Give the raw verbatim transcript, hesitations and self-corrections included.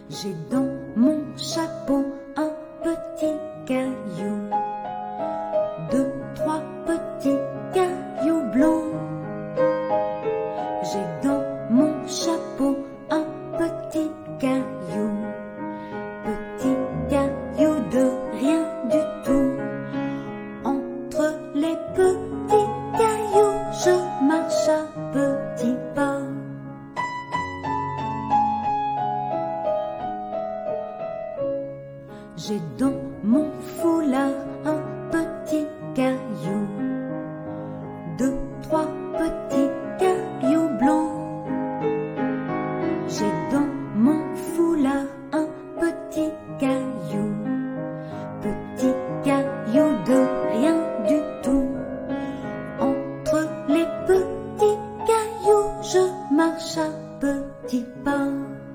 J'ai dans mon chapeau un petit caillou, deux, trois petits cailloux blancs. J'ai dans mon chapeau un petit caillou, petit caillou de rien du tout. Entre les petits cailloux, je marche à petits pas. J'ai dans mon foulard un petit caillou, deux, trois petits cailloux blancs. J'ai dans mon foulard un petit caillou, petit caillou de rien du tout. Entre les petits cailloux, je marche à petits pas.